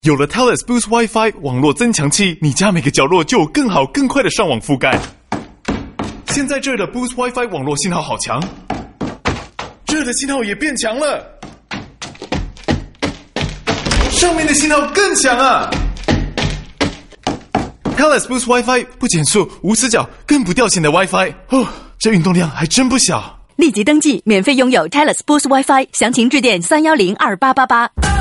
有了 Telus Boost WiFi 网络增强器，你家每个角落就有更好更快的上网覆盖。现在这儿的 Boost WiFi 网络信号好强，这儿的信号也变强了，上面的信号更强啊！Telus Boost WiFi 不减速、无死角、更不掉线的 WiFi， 哦，这运动量还真不小。 立即登记，免费拥有 Telus Boost WiFi，详情致电3102888。